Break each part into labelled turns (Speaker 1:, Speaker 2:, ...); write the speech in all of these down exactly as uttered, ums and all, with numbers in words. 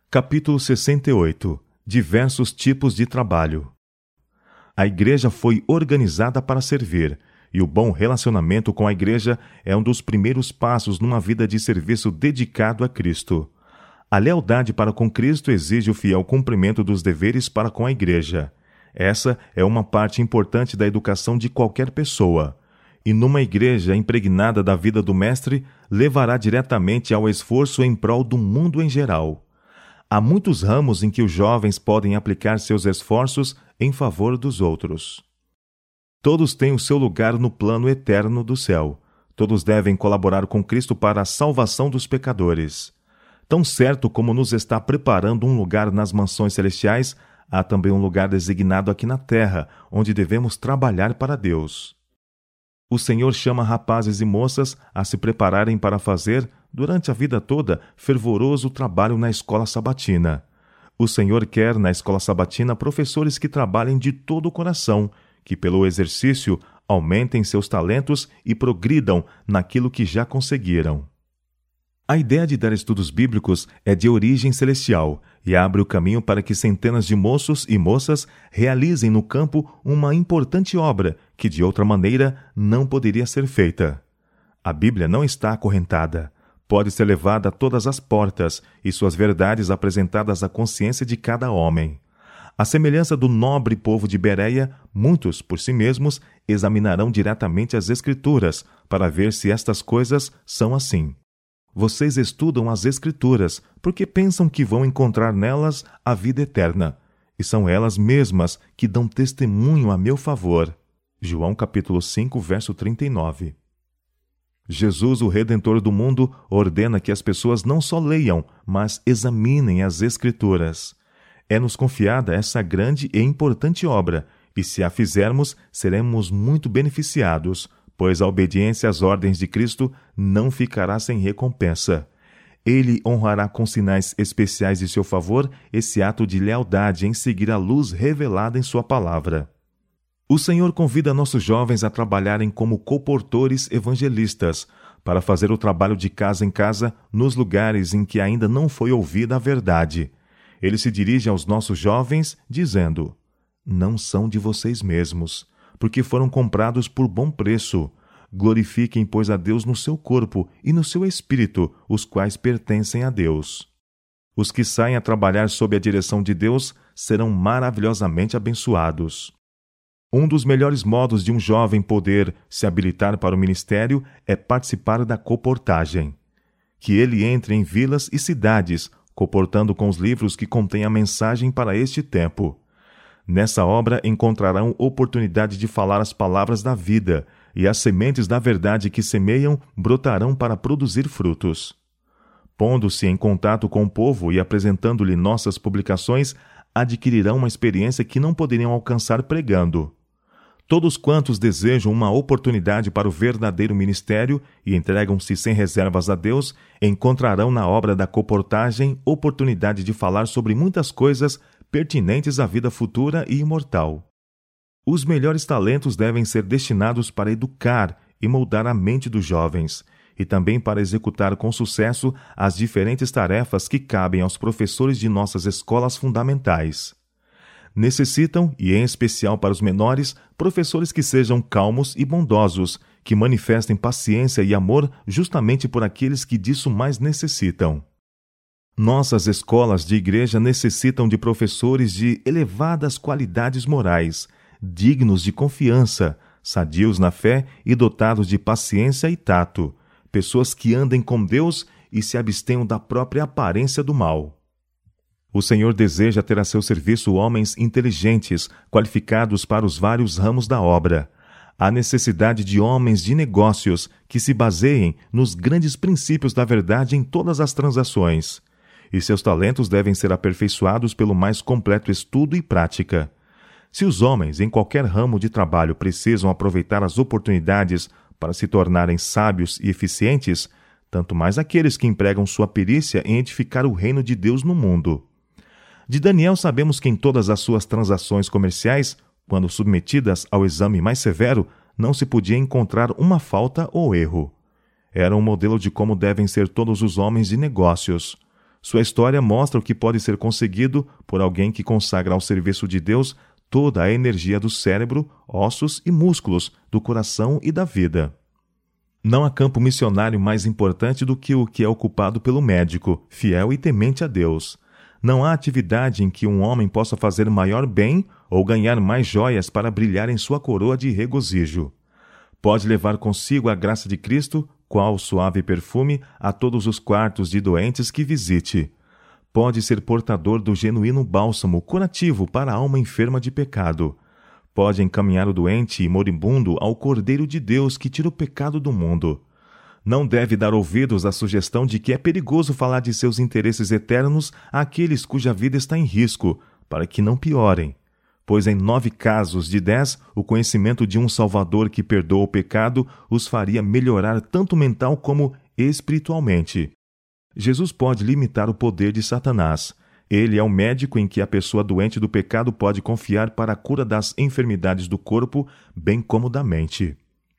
Speaker 1: Capítulo sessenta e oito. Diversos tipos de trabalho. A igreja foi organizada para servir, e o bom relacionamento com a igreja é um dos primeiros passos numa vida de serviço dedicado a Cristo. A lealdade para com Cristo exige o fiel cumprimento dos deveres para com a igreja. Essa é uma parte importante da educação de qualquer pessoa. E numa igreja impregnada da vida do Mestre, levará diretamente ao esforço em prol do mundo em geral. Há muitos ramos em que os jovens podem aplicar seus esforços em favor dos outros. Todos têm o seu lugar no plano eterno do céu. Todos devem colaborar com Cristo para a salvação dos pecadores. Tão certo como nos está preparando um lugar nas mansões celestiais, há também um lugar designado aqui na terra, onde devemos trabalhar para Deus. O Senhor chama rapazes e moças a se prepararem para fazer, durante a vida toda, fervoroso trabalho na escola sabatina. O Senhor quer, na escola sabatina, professores que trabalhem de todo o coração, que pelo exercício aumentem seus talentos e progridam naquilo que já conseguiram. A ideia de dar estudos bíblicos é de origem celestial e abre o caminho para que centenas de moços e moças realizem no campo uma importante obra que de outra maneira não poderia ser feita. A Bíblia não está acorrentada. Pode ser levada a todas as portas e suas verdades apresentadas à consciência de cada homem. À semelhança do nobre povo de Bereia, muitos, por si mesmos, examinarão diretamente as Escrituras para ver se estas coisas são assim. Vocês estudam as Escrituras porque pensam que vão encontrar nelas a vida eterna, e são elas mesmas que dão testemunho a meu favor. João capítulo cinco, verso trinta e nove. Jesus, o Redentor do mundo, ordena que as pessoas não só leiam, mas examinem as Escrituras. É-nos confiada essa grande e importante obra, e se a fizermos, seremos muito beneficiados, pois a obediência às ordens de Cristo não ficará sem recompensa. Ele honrará com sinais especiais de seu favor esse ato de lealdade em seguir a luz revelada em sua palavra. O Senhor convida nossos jovens a trabalharem como colportores evangelistas, para fazer o trabalho de casa em casa nos lugares em que ainda não foi ouvida a verdade. Ele se dirige aos nossos jovens, dizendo: não são de vocês mesmos, porque foram comprados por bom preço. Glorifiquem, pois, a Deus no seu corpo e no seu espírito, os quais pertencem a Deus. Os que saem a trabalhar sob a direção de Deus serão maravilhosamente abençoados. Um dos melhores modos de um jovem poder se habilitar para o ministério é participar da colportagem. Que ele entre em vilas e cidades, colportando com os livros que contêm a mensagem para este tempo. Nessa obra encontrarão oportunidade de falar as palavras da vida, e as sementes da verdade que semeiam brotarão para produzir frutos. Pondo-se em contato com o povo e apresentando-lhe nossas publicações, adquirirão uma experiência que não poderiam alcançar pregando. Todos quantos desejam uma oportunidade para o verdadeiro ministério e entregam-se sem reservas a Deus, encontrarão na obra da colportagem oportunidade de falar sobre muitas coisas pertinentes à vida futura e imortal. Os melhores talentos devem ser destinados para educar e moldar a mente dos jovens, e também para executar com sucesso as diferentes tarefas que cabem aos professores de nossas escolas fundamentais. Necessitam, e em especial para os menores, professores que sejam calmos e bondosos, que manifestem paciência e amor justamente por aqueles que disso mais necessitam. Nossas escolas de igreja necessitam de professores de elevadas qualidades morais, dignos de confiança, sadios na fé e dotados de paciência e tato, pessoas que andem com Deus e se abstenham da própria aparência do mal. O Senhor deseja ter a seu serviço homens inteligentes, qualificados para os vários ramos da obra. Há necessidade de homens de negócios que se baseiem nos grandes princípios da verdade em todas as transações. E seus talentos devem ser aperfeiçoados pelo mais completo estudo e prática. Se os homens, em qualquer ramo de trabalho, precisam aproveitar as oportunidades para se tornarem sábios e eficientes, tanto mais aqueles que empregam sua perícia em edificar o reino de Deus no mundo. De Daniel sabemos que em todas as suas transações comerciais, quando submetidas ao exame mais severo, não se podia encontrar uma falta ou erro. Era um modelo de como devem ser todos os homens de negócios. Sua história mostra o que pode ser conseguido por alguém que consagra ao serviço de Deus toda a energia do cérebro, ossos e músculos, do coração e da vida. Não há campo missionário mais importante do que o que é ocupado pelo médico, fiel e temente a Deus. Não há atividade em que um homem possa fazer maior bem ou ganhar mais joias para brilhar em sua coroa de regozijo. Pode levar consigo a graça de Cristo, qual suave perfume, a todos os quartos de doentes que visite. Pode ser portador do genuíno bálsamo curativo para a alma enferma de pecado. Pode encaminhar o doente e moribundo ao Cordeiro de Deus que tira o pecado do mundo. Não deve dar ouvidos à sugestão de que é perigoso falar de seus interesses eternos àqueles cuja vida está em risco, para que não piorem. Pois em nove casos de dez, o conhecimento de um Salvador que perdoa o pecado os faria melhorar tanto mental como espiritualmente. Jesus pode limitar o poder de Satanás. Ele é o médico em que a pessoa doente do pecado pode confiar para a cura das enfermidades do corpo, bem como da mente.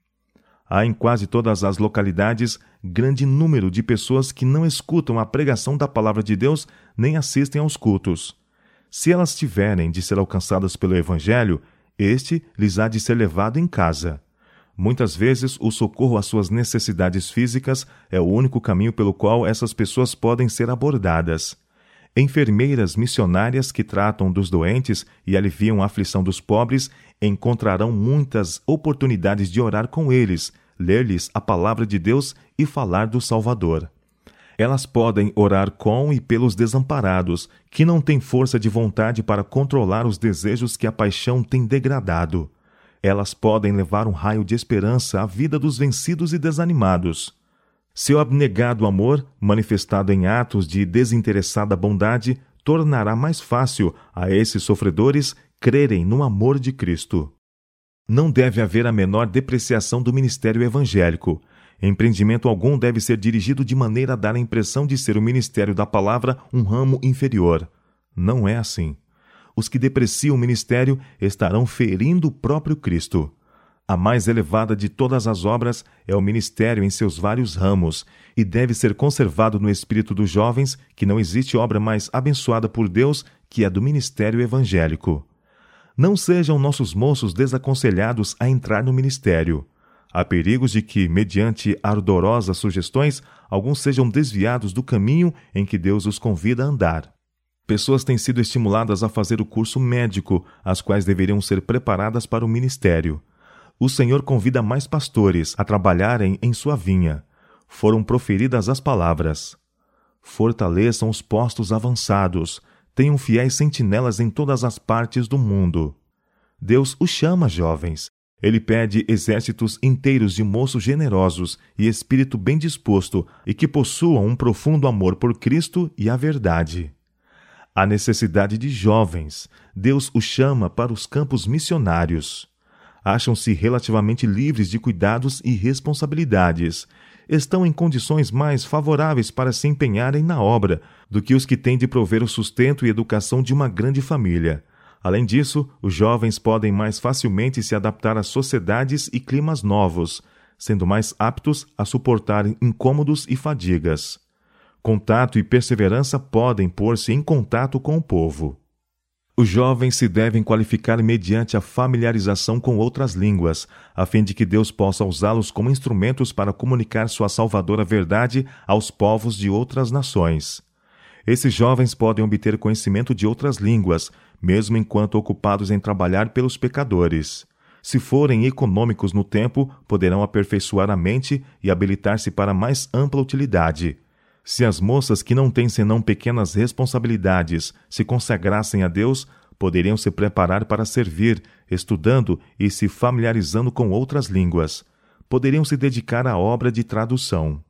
Speaker 1: Há em quase todas as localidades grande número de pessoas que não escutam a pregação da palavra de Deus nem assistem aos cultos. Se elas tiverem de ser alcançadas pelo Evangelho, este lhes há de ser levado em casa. Muitas vezes, o socorro às suas necessidades físicas é o único caminho pelo qual essas pessoas podem ser abordadas. Enfermeiras missionárias que tratam dos doentes e aliviam a aflição dos pobres encontrarão muitas oportunidades de orar com eles, ler-lhes a palavra de Deus e falar do Salvador. Elas podem orar com e pelos desamparados, que não têm força de vontade para controlar os desejos que a paixão tem degradado. Elas podem levar um raio de esperança à vida dos vencidos e desanimados. Seu abnegado amor, manifestado em atos de desinteressada bondade, tornará mais fácil a esses sofredores crerem no amor de Cristo. Não deve haver a menor depreciação do ministério evangélico. Empreendimento algum deve ser dirigido de maneira a dar a impressão de ser o ministério da palavra um ramo inferior. Não é assim. Os que depreciam o ministério estarão ferindo o próprio Cristo. A mais elevada de todas as obras é o ministério em seus vários ramos, e deve ser conservado no espírito dos jovens que não existe obra mais abençoada por Deus que a do ministério evangélico. Não sejam nossos moços desaconselhados a entrar no ministério. Há perigos de que, mediante ardorosas sugestões, alguns sejam desviados do caminho em que Deus os convida a andar. Pessoas têm sido estimuladas a fazer o curso médico, as quais deveriam ser preparadas para o ministério. O Senhor convida mais pastores a trabalharem em sua vinha. Foram proferidas as palavras: fortaleçam os postos avançados, tenham fiéis sentinelas em todas as partes do mundo. Deus os chama, jovens. Ele pede exércitos inteiros de moços generosos e espírito bem disposto e que possuam um profundo amor por Cristo e a verdade. Há necessidade de jovens. Deus os chama para os campos missionários. Acham-se relativamente livres de cuidados e responsabilidades. Estão em condições mais favoráveis para se empenharem na obra do que os que têm de prover o sustento e educação de uma grande família. Além disso, os jovens podem mais facilmente se adaptar às sociedades e climas novos, sendo mais aptos a suportar incômodos e fadigas. Contato e perseverança podem pôr-se em contato com o povo. Os jovens se devem qualificar mediante a familiarização com outras línguas, a fim de que Deus possa usá-los como instrumentos para comunicar sua salvadora verdade aos povos de outras nações. Esses jovens podem obter conhecimento de outras línguas, mesmo enquanto ocupados em trabalhar pelos pecadores. Se forem econômicos no tempo, poderão aperfeiçoar a mente e habilitar-se para mais ampla utilidade. Se as moças que não têm senão pequenas responsabilidades se consagrassem a Deus, poderiam se preparar para servir, estudando e se familiarizando com outras línguas. Poderiam se dedicar à obra de tradução.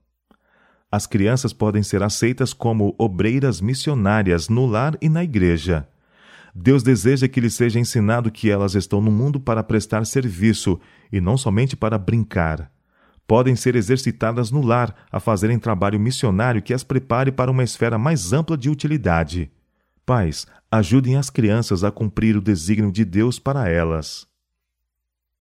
Speaker 1: As crianças podem ser aceitas como obreiras missionárias no lar e na igreja. Deus deseja que lhes seja ensinado que elas estão no mundo para prestar serviço e não somente para brincar. Podem ser exercitadas no lar a fazerem trabalho missionário que as prepare para uma esfera mais ampla de utilidade. Pais, ajudem as crianças a cumprir o desígnio de Deus para elas.